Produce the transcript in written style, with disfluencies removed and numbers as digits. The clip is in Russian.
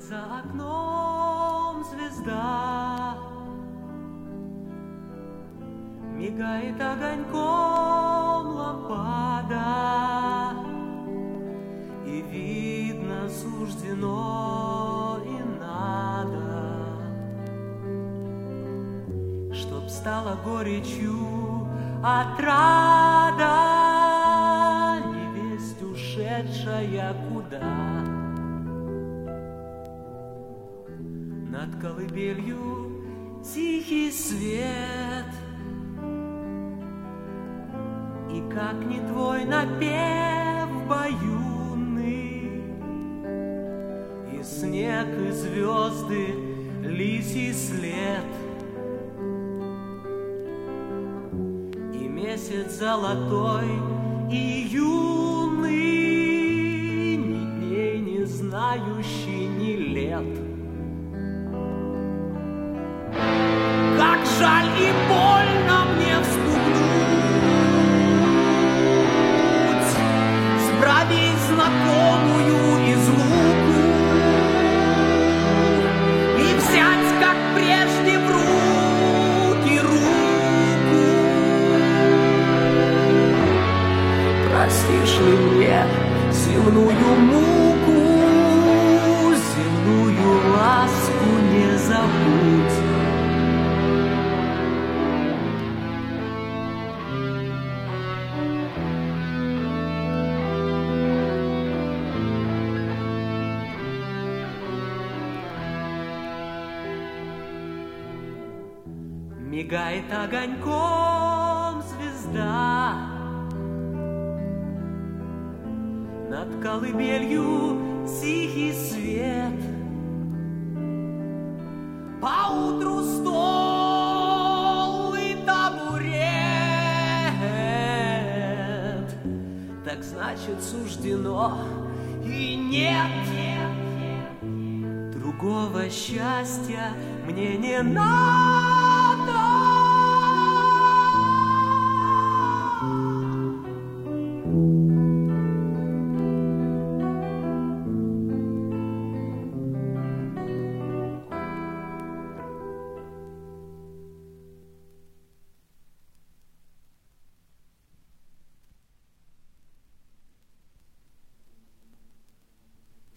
За окном звезда мигает огоньком лампада, и видно суждено и надо, чтоб стала горечью отрада невесть ушедшая куда. Над колыбелью тихий свет, и как не твой напев баюнный, и снег, и звезды, лисий след, и месяц золотой, и юный, ни дней не знающий, ни лет. Как жаль и больно мне вспугнуть сбравить знакомую излуку и взять, как прежде, в руки руку. Простишь ли мне земную муку, земную ласку не забудь. Мигает огоньком звезда над колыбелью тихий свет. Поутру стол и табурет, так значит суждено, и нет другого счастья мне не надо.